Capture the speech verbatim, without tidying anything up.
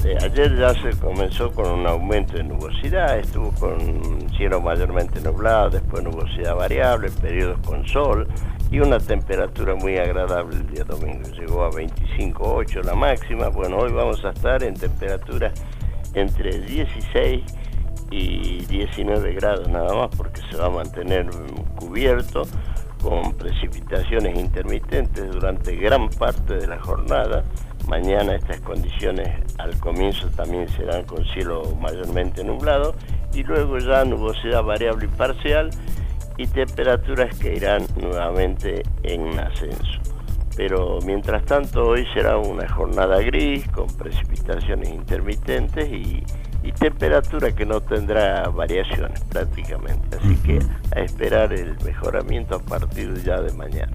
Eh, ayer ya se comenzó con un aumento de nubosidad, estuvo con cielo mayormente nublado, después nubosidad variable, periodos con sol y una temperatura muy agradable el día domingo. Llegó a veinticinco punto ocho la máxima. Bueno, hoy vamos a estar en temperatura entre dieciséis y diecinueve grados nada más, porque se va a mantener cubierto con precipitaciones intermitentes durante gran parte de la jornada. Mañana estas condiciones al comienzo también serán con cielo mayormente nublado y luego ya nubosidad variable y parcial y temperaturas que irán nuevamente en ascenso. Pero mientras tanto hoy será una jornada gris con precipitaciones intermitentes y, y temperatura que no tendrá variaciones prácticamente. Así que a esperar el mejoramiento a partir ya de mañana.